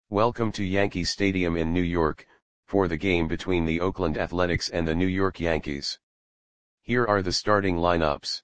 Welcome to Yankee Stadium in New York, for the game between the Oakland Athletics and the New York Yankees. Here are the starting lineups.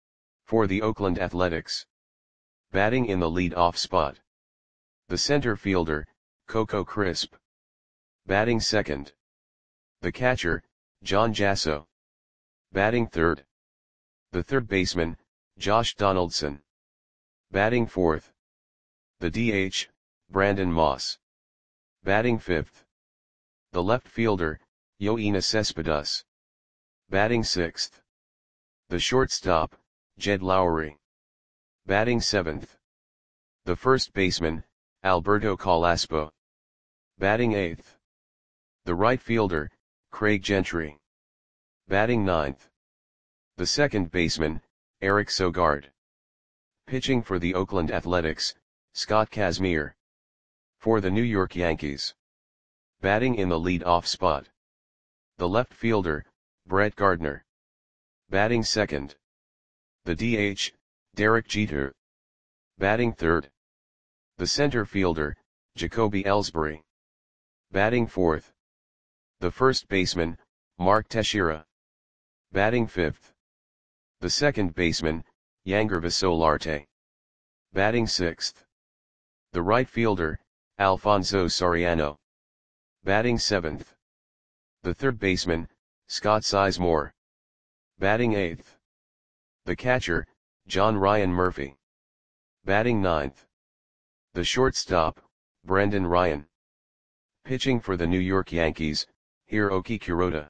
For the Oakland Athletics. Batting in the lead-off spot. The center fielder, Coco Crisp. Batting second. The catcher, John Jasso. Batting third. The third baseman, Josh Donaldson. Batting fourth. The DH, Brandon Moss. Batting fifth. The left fielder, Yoenis Cespedes. Batting sixth. The shortstop, Jed Lowrie. Batting seventh. The first baseman, Alberto Calaspo. Batting eighth. The right fielder, Craig Gentry. Batting ninth. The second baseman, Eric Sogard. Pitching for the Oakland Athletics, Scott Kazmir. For the New York Yankees. Batting in the lead-off spot. The left fielder, Brett Gardner. Batting second. The DH, Derek Jeter. Batting third. The center fielder, Jacoby Ellsbury. Batting fourth. The first baseman, Mark Teixeira. Batting fifth. The second baseman, Yangervis Solarte. Batting sixth. The right fielder, Alfonso Soriano. Batting seventh. The third baseman, Scott Sizemore. Batting eighth. The catcher, John Ryan Murphy. Batting ninth. The shortstop, Brendan Ryan. Pitching for the New York Yankees, Hiroki Kuroda.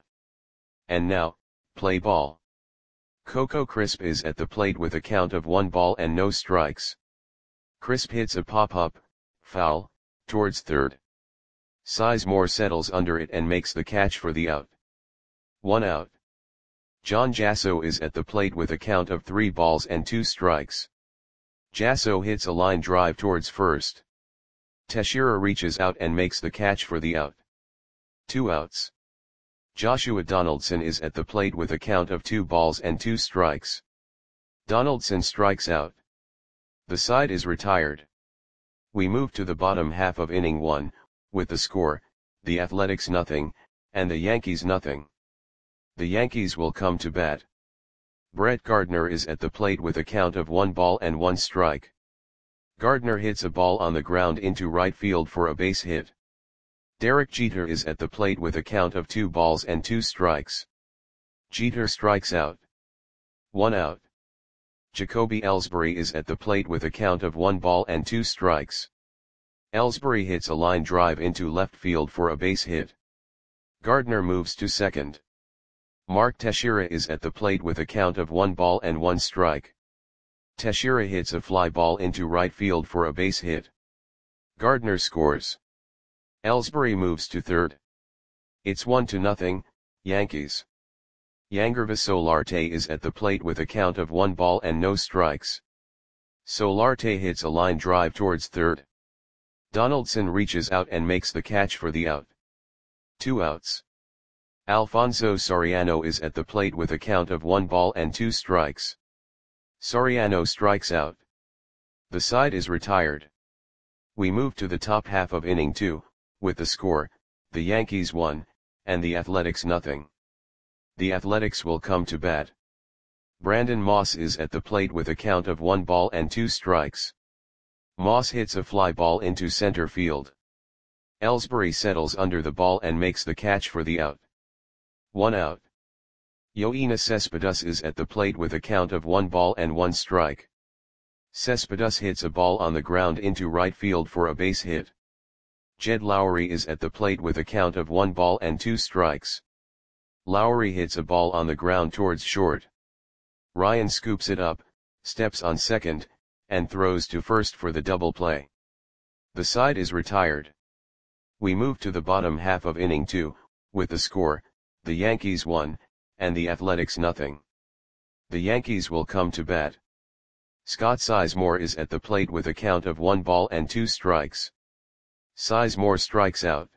And now, play ball. Coco Crisp is at the plate with a count of 1 ball and no strikes. Crisp hits a pop-up, foul, towards third. Sizemore settles under it and makes the catch for the out. 1 out. John Jasso is at the plate with a count of 3 balls and 2 strikes. Jasso hits a line drive towards first. Teixeira reaches out and makes the catch for the out. 2 outs. Joshua Donaldson is at the plate with a count of 2 balls and 2 strikes. Donaldson strikes out. The side is retired. We move to the bottom half of inning 1, with the score, the Athletics nothing, and the Yankees nothing. The Yankees will come to bat. Brett Gardner is at the plate with a count of 1 ball and 1 strike. Gardner hits a ball on the ground into right field for a base hit. Derek Jeter is at the plate with a count of 2 balls and 2 strikes. Jeter strikes out. 1 out. Jacoby Ellsbury is at the plate with a count of 1 ball and 2 strikes. Ellsbury hits a line drive into left field for a base hit. Gardner moves to second. Mark Teixeira is at the plate with a count of 1 ball and 1 strike. Teixeira hits a fly ball into right field for a base hit. Gardner scores. Ellsbury moves to third. It's 1-0, Yankees. Yangervis Solarte is at the plate with a count of 1 ball and no strikes. Solarte hits a line drive towards third. Donaldson reaches out and makes the catch for the out. 2 outs. Alfonso Soriano is at the plate with a count of 1 ball and 2 strikes. Soriano strikes out. The side is retired. We move to the top half of inning 2, with the score, the Yankees 1, and the Athletics nothing. The Athletics will come to bat. Brandon Moss is at the plate with a count of 1 ball and 2 strikes. Moss hits a fly ball into center field. Ellsbury settles under the ball and makes the catch for the out. 1 out. Yoenis Cespedes is at the plate with a count of 1 ball and 1 strike. Cespedes hits a ball on the ground into right field for a base hit. Jed Lowrie is at the plate with a count of 1 ball and 2 strikes. Lowrie hits a ball on the ground towards short. Ryan scoops it up, steps on second, and throws to first for the double play. The side is retired. We move to the bottom half of inning 2, with the score, the Yankees 1, and the Athletics nothing. The Yankees will come to bat. Scott Sizemore is at the plate with a count of 1 ball and 2 strikes. Sizemore strikes out.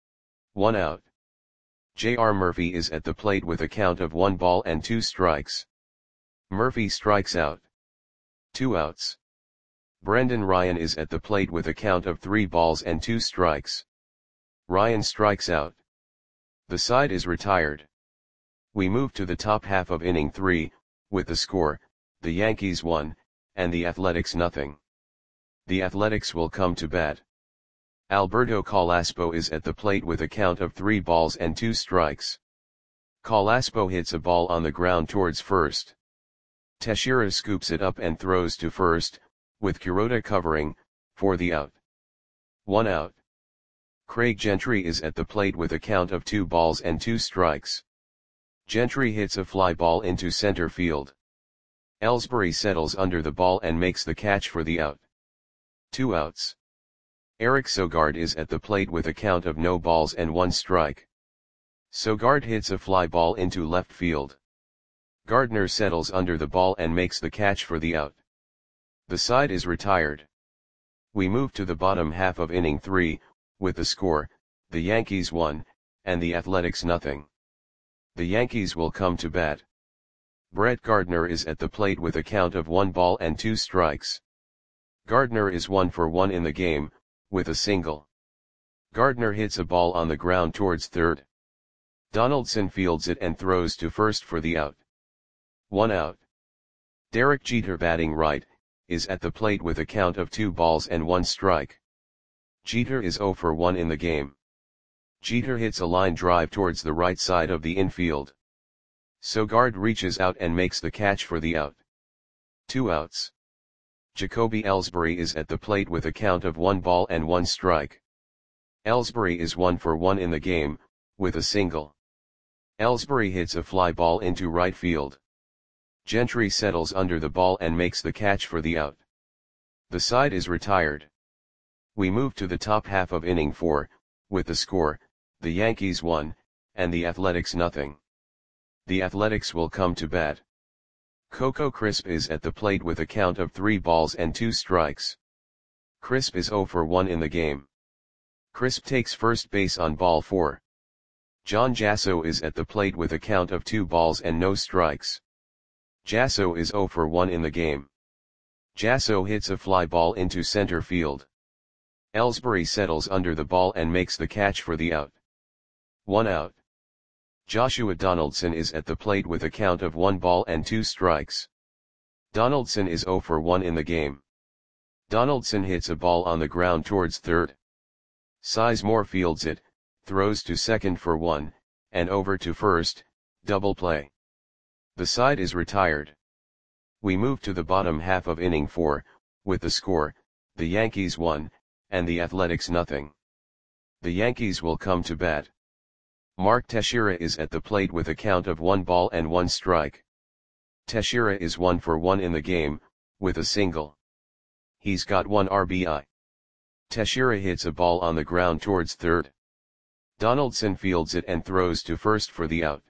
1 out. J.R. Murphy is at the plate with a count of 1 ball and 2 strikes. Murphy strikes out. 2 outs. Brendan Ryan is at the plate with a count of 3 balls and 2 strikes. Ryan strikes out. The side is retired. We move to the top half of inning 3, with the score, the Yankees 1, and the Athletics nothing. The Athletics will come to bat. Alberto Calaspo is at the plate with a count of 3 balls and 2 strikes. Calaspo hits a ball on the ground towards first. Teixeira scoops it up and throws to first, with Kuroda covering, for the out. 1 out. Craig Gentry is at the plate with a count of 2 balls and 2 strikes. Gentry hits a fly ball into center field. Ellsbury settles under the ball and makes the catch for the out. 2 outs. Eric Sogard is at the plate with a count of no balls and 1 strike. Sogard hits a fly ball into left field. Gardner settles under the ball and makes the catch for the out. The side is retired. We move to the bottom half of inning 3, with the score, the Yankees 1, and the Athletics nothing. The Yankees will come to bat. Brett Gardner is at the plate with a count of 1 ball and 2 strikes. Gardner is 1 for 1 in the game, with a single. Gardner hits a ball on the ground towards third. Donaldson fields it and throws to first for the out. 1 out. Derek Jeter, batting right, is at the plate with a count of 2 balls and 1 strike. Jeter is 0 for 1 in the game. Jeter hits a line drive towards the right side of the infield. Sogard reaches out and makes the catch for the out. 2 outs. Jacoby Ellsbury is at the plate with a count of 1 ball and 1 strike. Ellsbury is 1 for 1 in the game, with a single. Ellsbury hits a fly ball into right field. Gentry settles under the ball and makes the catch for the out. The side is retired. We move to the top half of inning 4, with the score, the Yankees 1, and the Athletics nothing. The Athletics will come to bat. Coco Crisp is at the plate with a count of 3 balls and 2 strikes. Crisp is 0 for 1 in the game. Crisp takes first base on ball 4. John Jasso is at the plate with a count of 2 balls and no strikes. Jasso is 0 for 1 in the game. Jasso hits a fly ball into center field. Ellsbury settles under the ball and makes the catch for the out. 1 out. Joshua Donaldson is at the plate with a count of 1 ball and 2 strikes. Donaldson is 0 for 1 in the game. Donaldson hits a ball on the ground towards third. Sizemore fields it, throws to second for 1, and over to first, double play. The side is retired. We move to the bottom half of inning 4, with the score, the Yankees 1, and the Athletics nothing. The Yankees will come to bat. Mark Teixeira is at the plate with a count of 1 ball and 1 strike. Teixeira is 1 for 1 in the game, with a single. He's got 1 RBI. Teixeira hits a ball on the ground towards third. Donaldson fields it and throws to first for the out.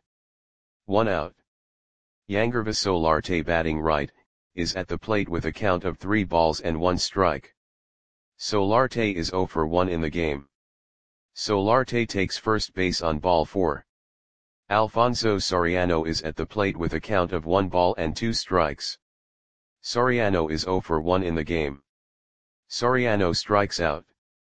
1 out. Yangervis Solarte, batting right, is at the plate with a count of 3 balls and 1 strike. Solarte is 0 for 1 in the game. Solarte takes first base on ball 4. Alfonso Soriano is at the plate with a count of 1 ball and 2 strikes. Soriano is 0 for 1 in the game. Soriano strikes out.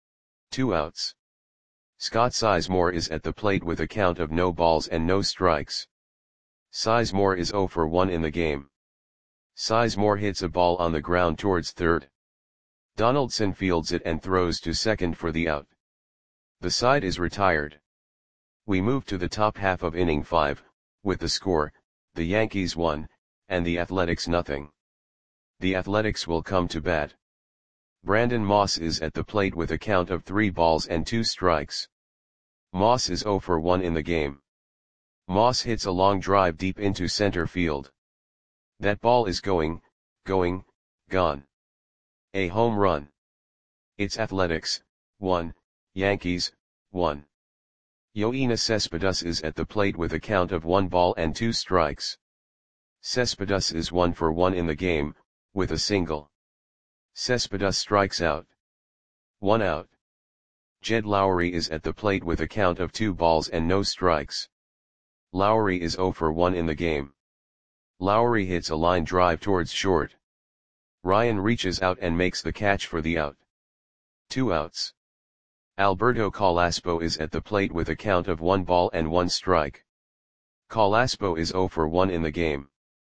2 outs. Scott Sizemore is at the plate with a count of no balls and no strikes. Sizemore is 0 for 1 in the game. Sizemore hits a ball on the ground towards third. Donaldson fields it and throws to second for the out. The side is retired. We move to the top half of inning 5, with the score, the Yankees 1, and the Athletics nothing. The Athletics will come to bat. Brandon Moss is at the plate with a count of 3 balls and 2 strikes. Moss is 0 for 1 in the game. Moss hits a long drive deep into center field. That ball is going, gone. A home run. It's Athletics 1, Yankees 1. Yoenis Cespedes is at the plate with a count of 1 ball and 2 strikes. Cespedes is 1 for 1 in the game, with a single. Cespedes strikes out. 1 out. Jed Lowry is at the plate with a count of 2 balls and no strikes. Lowry is 0 for 1 in the game. Lowry hits a line drive towards short. Ryan reaches out and makes the catch for the out. 2 outs. Alberto Calaspo is at the plate with a count of 1 ball and 1 strike. Calaspo is 0 for 1 in the game.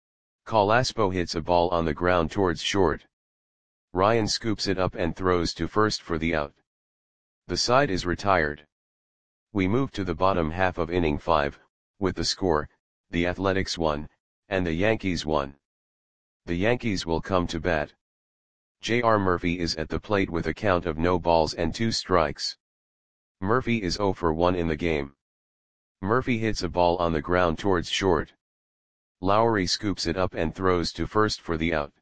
Calaspo hits a ball on the ground towards short. Ryan scoops it up and throws to first for the out. The side is retired. We move to the bottom half of inning 5, with the score, the Athletics 1, and the Yankees 1. The Yankees will come to bat. J.R. Murphy is at the plate with a count of no balls and 2 strikes. Murphy is 0 for 1 in the game. Murphy hits a ball on the ground towards short. Lowry scoops it up and throws to first for the out.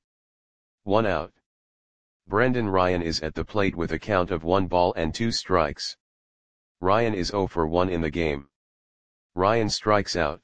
1 out. Brendan Ryan is at the plate with a count of 1 ball and 2 strikes. Ryan is 0 for 1 in the game. Ryan strikes out.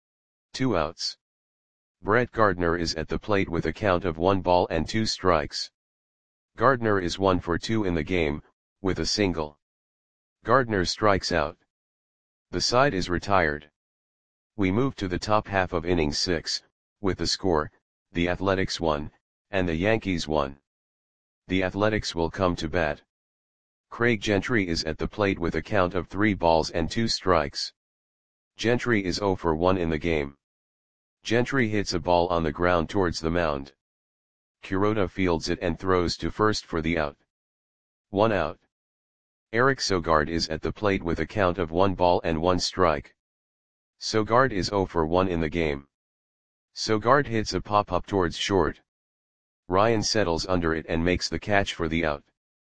2 outs. Brett Gardner is at the plate with a count of 1 ball and 2 strikes. Gardner is 1 for 2 in the game, with a single. Gardner strikes out. The side is retired. We move to the top half of inning 6, with the score, the Athletics 1, and the Yankees 1. The Athletics will come to bat. Craig Gentry is at the plate with a count of 3 balls and 2 strikes. Gentry is 0 for 1 in the game. Gentry hits a ball on the ground towards the mound. Kuroda fields it and throws to first for the out. 1 out. Eric Sogard is at the plate with a count of 1 ball and 1 strike. Sogard is 0 for 1 in the game. Sogard hits a pop-up towards short. Ryan settles under it and makes the catch for the out.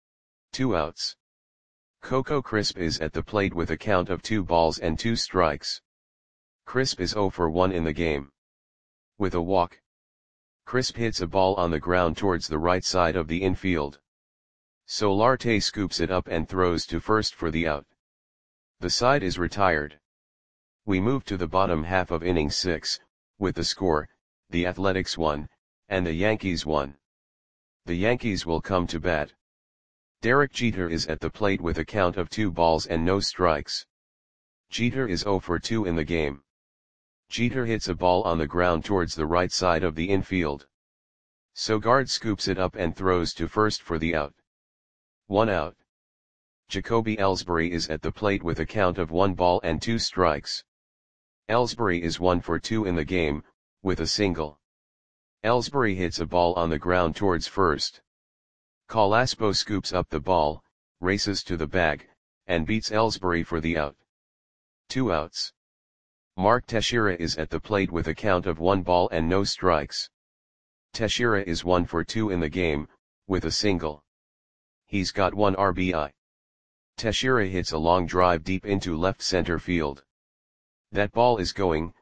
2 outs. Coco Crisp is at the plate with a count of 2 balls and 2 strikes. Crisp is 0 for 1 in the game. With a walk, Crisp hits a ball on the ground towards the right side of the infield. Solarte scoops it up and throws to first for the out. The side is retired. We move to the bottom half of inning 6, with the score, the Athletics 1, and the Yankees 1. The Yankees will come to bat. Derek Jeter is at the plate with a count of 2 balls and no strikes. Jeter is 0 for 2 in the game. Jeter hits a ball on the ground towards the right side of the infield. Sogard scoops it up and throws to first for the out. 1 out. Jacoby Ellsbury is at the plate with a count of 1 ball and 2 strikes. Ellsbury is 1 for 2 in the game, with a single. Ellsbury hits a ball on the ground towards first. Calaspo scoops up the ball, races to the bag, and beats Ellsbury for the out. 2 outs. Mark Teixeira is at the plate with a count of 1 ball and no strikes. Teixeira is 1 for 2 in the game, with a single. He's got 1 RBI. Teixeira hits a long drive deep into left center field. That ball is gone.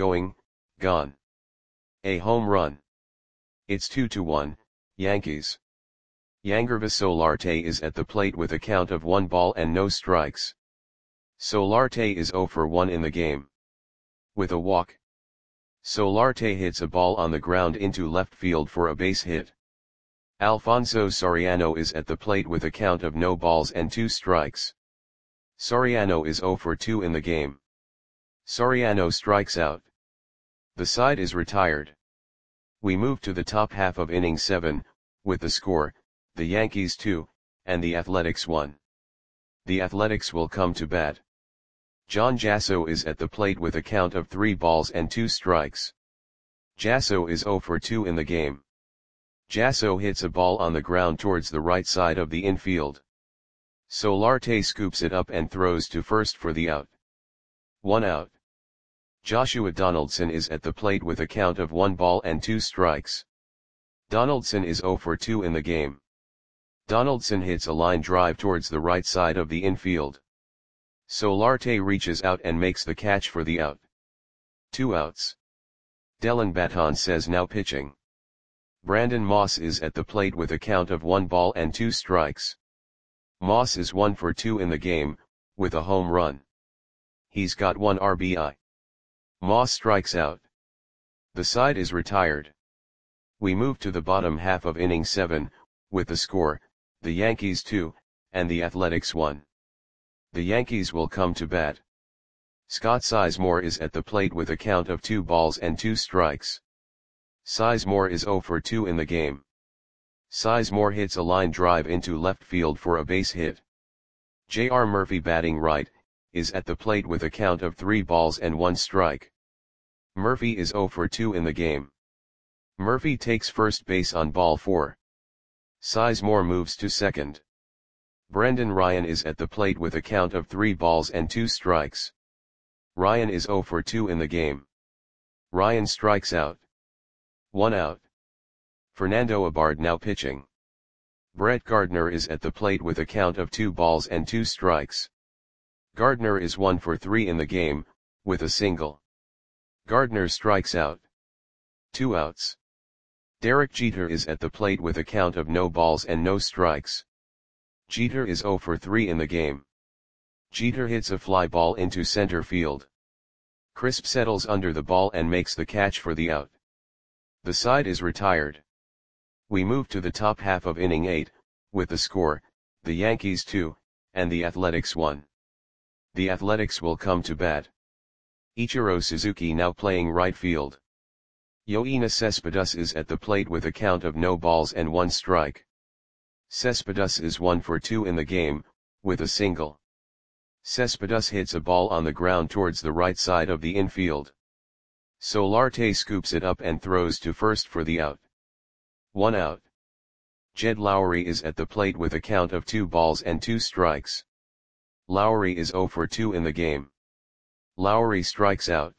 A home run. It's 2-1, Yankees. Yangervis Solarte is at the plate with a count of 1 ball and no strikes. Solarte is 0 for 1 in the game. With a walk, Solarte hits a ball on the ground into left field for a base hit. Alfonso Soriano is at the plate with a count of no balls and 2 strikes. Soriano is 0 for 2 in the game. Soriano strikes out. The side is retired. We move to the top half of inning 7, with the score, the Yankees 2, and the Athletics 1. The Athletics will come to bat. John Jasso is at the plate with a count of 3 balls and 2 strikes. Jasso is 0 for 2 in the game. Jasso hits a ball on the ground towards the right side of the infield. Solarte scoops it up and throws to first for the out. 1 out. Joshua Donaldson is at the plate with a count of 1 ball and 2 strikes. Donaldson is 0 for 2 in the game. Donaldson hits a line drive towards the right side of the infield. Solarte reaches out and makes the catch for the out. 2 outs. Dellin Betances now pitching. Brandon Moss is at the plate with a count of 1 ball and 2 strikes. Moss is 1 for 2 in the game, with a home run. He's got 1 RBI. Moss strikes out. The side is retired. We move to the bottom half of inning 7, with the score, the Yankees 2, and the Athletics 1. The Yankees will come to bat. Scott Sizemore is at the plate with a count of 2 balls and 2 strikes. Sizemore is 0 for 2 in the game. Sizemore hits a line drive into left field for a base hit. J.R. Murphy, batting right, is at the plate with a count of 3 balls and 1 strike. Murphy is 0 for 2 in the game. Murphy takes first base on ball 4. Sizemore moves to second. Brendan Ryan is at the plate with a count of 3 balls and 2 strikes. Ryan is 0 for 2 in the game. Ryan strikes out. 1 out. Fernando Abard now pitching. Brett Gardner is at the plate with a count of 2 balls and 2 strikes. Gardner is 1 for 3 in the game, with a single. Gardner strikes out. 2 outs. Derek Jeter is at the plate with a count of no balls and no strikes. Jeter is 0 for 3 in the game. Jeter hits a fly ball into center field. Crisp settles under the ball and makes the catch for the out. The side is retired. We move to the top half of inning 8, with the score, the Yankees 2, and the Athletics 1. The Athletics will come to bat. Ichiro Suzuki now playing right field. Yoenis Cespedes is at the plate with a count of no balls and 1 strike. Cespedes is 1 for 2 in the game, with a single. Cespedes hits a ball on the ground towards the right side of the infield. Solarte scoops it up and throws to first for the out. 1 out. Jed Lowry is at the plate with a count of 2 balls and 2 strikes. Lowry is 0 for 2 in the game. Lowry strikes out.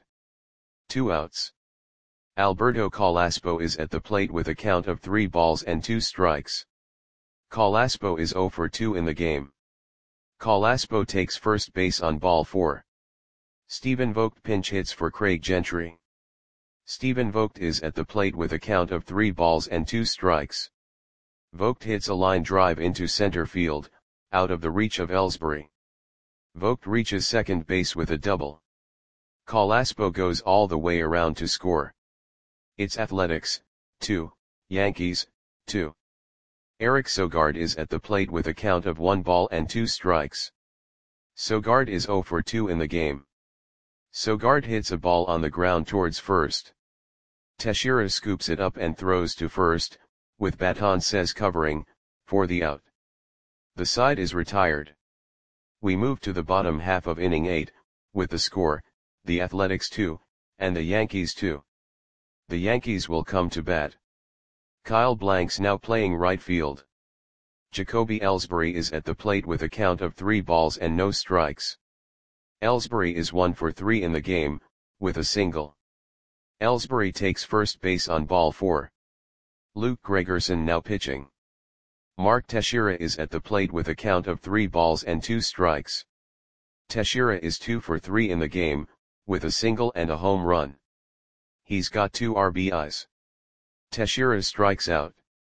2 outs. Alberto Calaspo is at the plate with a count of 3 balls and 2 strikes. Calaspo is 0 for 2 in the game. Calaspo takes first base on ball 4. Stephen Vogt pinch hits for Craig Gentry. Stephen Vogt is at the plate with a count of 3 balls and 2 strikes. Vogt hits a line drive into center field, out of the reach of Ellsbury. Vogt reaches second base with a double. Calaspo goes all the way around to score. It's Athletics, 2, Yankees, 2. Eric Sogard is at the plate with a count of 1 ball and 2 strikes. Sogard is 0 for 2 in the game. Sogard hits a ball on the ground towards first. Teixeira scoops it up and throws to first, with Batances covering, for the out. The side is retired. We move to the bottom half of inning 8, with the score, the Athletics 2, and the Yankees 2. The Yankees will come to bat. Kyle Blanks now playing right field. Jacoby Ellsbury is at the plate with a count of 3 balls and no strikes. Ellsbury is 1 for 3 in the game, with a single. Ellsbury takes first base on ball 4. Luke Gregerson now pitching. Mark Teixeira is at the plate with a count of 3 balls and 2 strikes. Teixeira is 2 for 3 in the game, with a single and a home run. He's got 2 RBIs. Teixeira strikes out.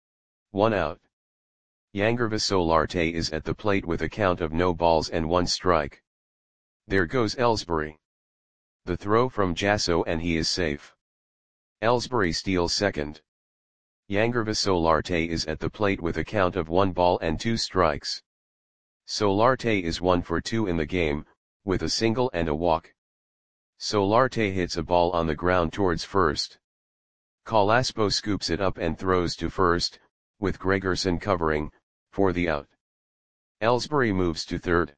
1 out. Yangervis Solarte is at the plate with a count of no balls and 1 strike. There goes Ellsbury. The throw from Jasso and he is safe. Ellsbury steals second. Yangervis Solarte is at the plate with a count of 1 ball and 2 strikes. Solarte is 1 for 2 in the game, with a single and a walk. Solarte hits a ball on the ground towards first. Calaspo scoops it up and throws to first, with Gregerson covering, for the out. Ellsbury moves to third.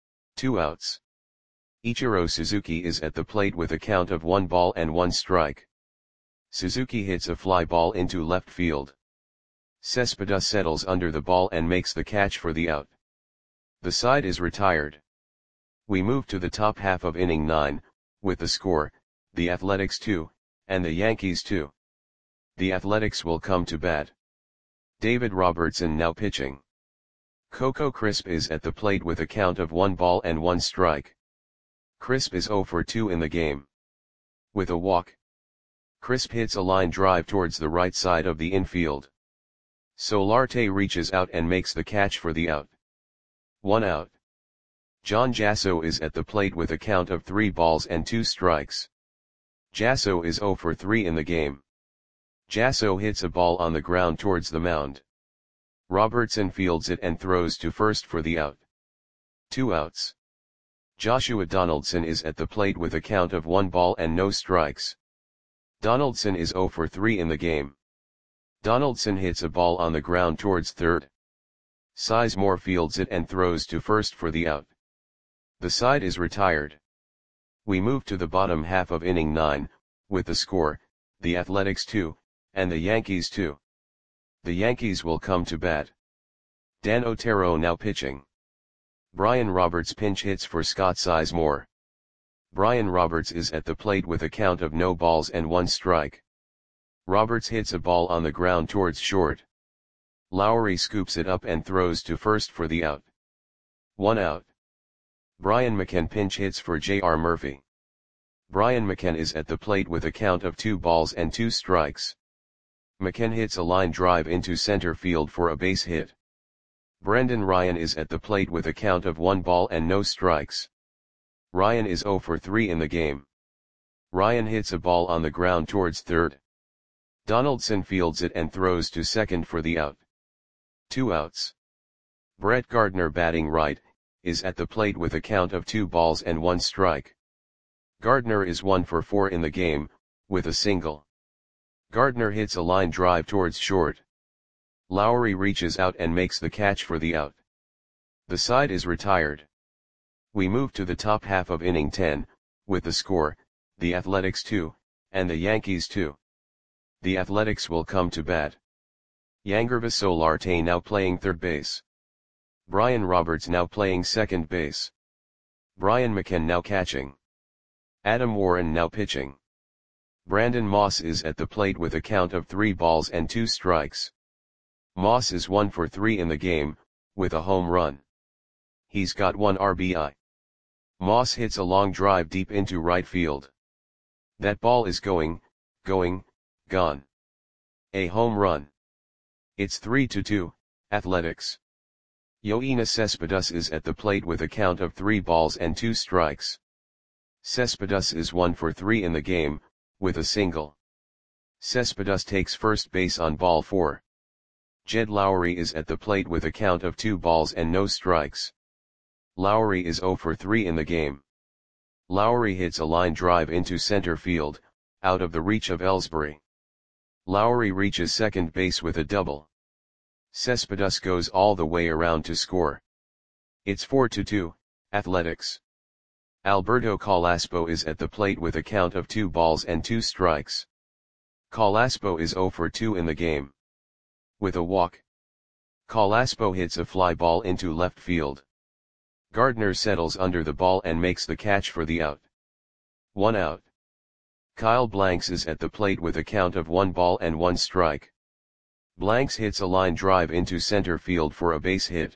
2 outs. Ichiro Suzuki is at the plate with a count of 1 ball and 1 strike. Suzuki hits a fly ball into left field. Cespedes settles under the ball and makes the catch for the out. The side is retired. We move to the top half of inning 9, with the score, the Athletics 2, and the Yankees 2. The Athletics will come to bat. David Robertson now pitching. Coco Crisp is at the plate with a count of 1 ball and 1 strike. Crisp is 0 for 2 in the game. With a walk. Crisp hits a line drive towards the right side of the infield. Solarte reaches out and makes the catch for the out. 1 out. John Jasso is at the plate with a count of 3 balls and 2 strikes. Jasso is 0 for 3 in the game. Jasso hits a ball on the ground towards the mound. Robertson fields it and throws to first for the out. 2 outs. Joshua Donaldson is at the plate with a count of 1 ball and no strikes. Donaldson is 0 for 3 in the game. Donaldson hits a ball on the ground towards third. Sizemore fields it and throws to first for the out. The side is retired. We move to the bottom half of inning 9, with the score, the Athletics 2, and the Yankees 2. The Yankees will come to bat. Dan Otero now pitching. Brian Roberts pinch hits for Scott Sizemore. Brian Roberts is at the plate with a count of no balls and 1 strike. Roberts hits a ball on the ground towards short. Lowry scoops it up and throws to first for the out. 1 out. Brian McCann pinch hits for J.R. Murphy. Brian McCann is at the plate with a count of 2 balls and 2 strikes. McCann hits a line drive into center field for a base hit. Brendan Ryan is at the plate with a count of 1 ball and no strikes. Ryan is 0 for 3 in the game. Ryan hits a ball on the ground towards third. Donaldson fields it and throws to second for the out. 2 outs. Brett Gardner batting right, is at the plate with a count of 2 balls and 1 strike. Gardner is 1 for 4 in the game, with a single. Gardner hits a line drive towards short. Lowry reaches out and makes the catch for the out. The side is retired. We move to the top half of inning 10, with the score, the Athletics 2, and the Yankees 2. The Athletics will come to bat. Yangervis Solarte now playing third base. Brian Roberts now playing second base. Brian McCann now catching. Adam Warren now pitching. Brandon Moss is at the plate with a count of 3 balls and 2 strikes. Moss is 1 for 3 in the game, with a home run. He's got 1 RBI. Moss hits a long drive deep into right field. That ball is gone. A home run. It's 3-2, Athletics. Yoenis Cespedes is at the plate with a count of 3 balls and 2 strikes. Cespedes is 1 for 3 in the game, with a single. Cespedes takes first base on ball 4. Jed Lowry is at the plate with a count of 2 balls and no strikes. Lowry is 0 for 3 in the game. Lowry hits a line drive into center field, out of the reach of Ellsbury. Lowry reaches second base with a double. Cespedes goes all the way around to score. It's 4-2, Athletics. Alberto Calaspo is at the plate with a count of 2 balls and 2 strikes. Calaspo is 0 for 2 in the game. With a walk. Calaspo hits a fly ball into left field. Gardner settles under the ball and makes the catch for the out. 1 out. Kyle Blanks is at the plate with a count of 1 ball and 1 strike. Blanks hits a line drive into center field for a base hit.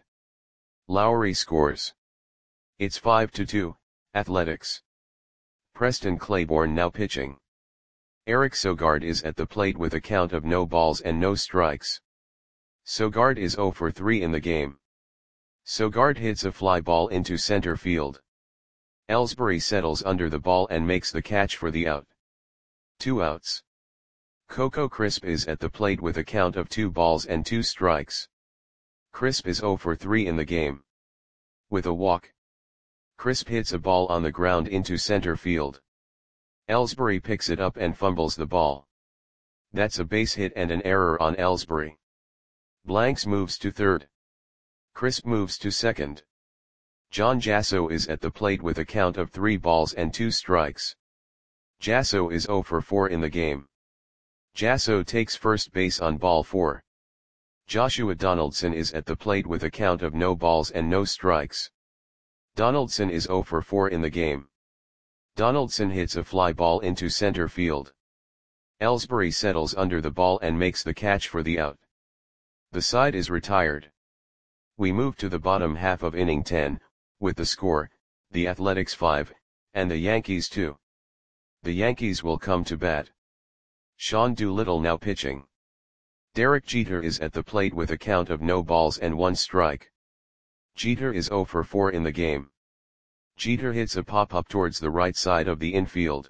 Lowry scores. It's 5-2, Athletics. Preston Claiborne now pitching. Eric Sogard is at the plate with a count of no balls and no strikes. Sogard is 0 for 3 in the game. Sogard hits a fly ball into center field. Ellsbury settles under the ball and makes the catch for the out. 2 outs. Coco Crisp is at the plate with a count of 2 balls and 2 strikes. Crisp is 0 for 3 in the game. With a walk. Crisp hits a ball on the ground into center field. Ellsbury picks it up and fumbles the ball. That's a base hit and an error on Ellsbury. Blanks moves to third. Crisp moves to second. John Jasso is at the plate with a count of 3 balls and 2 strikes. Jasso is 0 for 4 in the game. Jasso takes first base on ball 4. Joshua Donaldson is at the plate with a count of no balls and no strikes. Donaldson is 0 for 4 in the game. Donaldson hits a fly ball into center field. Ellsbury settles under the ball and makes the catch for the out. The side is retired. We move to the bottom half of inning 10, with the score, the Athletics 5, and the Yankees 2. The Yankees will come to bat. Sean Doolittle now pitching. Derek Jeter is at the plate with a count of no balls and 1 strike. Jeter is 0 for 4 in the game. Jeter hits a pop-up towards the right side of the infield.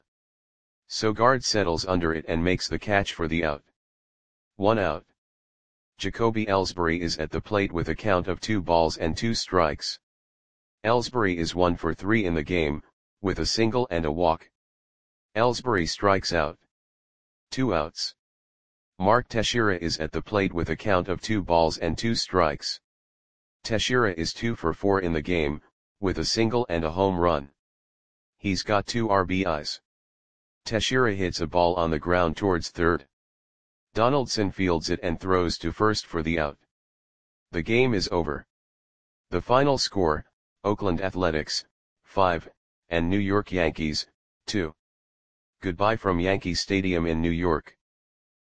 Sogard settles under it and makes the catch for the out. 1 out. Jacoby Ellsbury is at the plate with a count of 2 balls and 2 strikes. Ellsbury is 1 for 3 in the game, with a single and a walk. Ellsbury strikes out. 2 outs. Mark Teixeira is at the plate with a count of 2 balls and 2 strikes. Teixeira is 2 for 4 in the game, with a single and a home run. He's got 2 RBIs. Teixeira hits a ball on the ground towards third. Donaldson fields it and throws to first for the out. The game is over. The final score, Oakland Athletics, 5, and New York Yankees, 2. Goodbye from Yankee Stadium in New York.